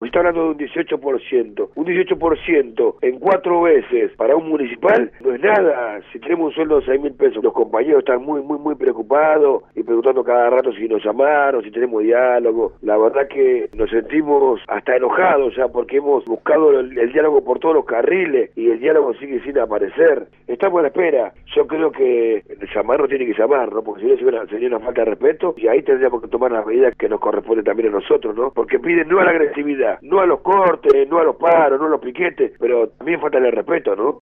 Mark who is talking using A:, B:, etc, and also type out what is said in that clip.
A: está hablando de un 18%. Un 18% en 4 veces para un municipal no es nada. Si tenemos un sueldo de 6.000 pesos, los compañeros están muy preocupados y preguntando cada rato si nos llamaron, si tenemos diálogo. La verdad que nos sentimos hasta enojados ya porque hemos buscado el diálogo por todos los carriles y el diálogo sigue sin aparecer. Estamos a la espera. Yo creo que llamar no tiene que llamar, ¿no? Porque si no sería una falta de respeto y ahí tendríamos que tomar las medidas que nos corresponden también a nosotros, ¿no? Porque piden no a la agresividad, no a los cortes, no a los paros, no a los piquetes, pero también falta el respeto, ¿no?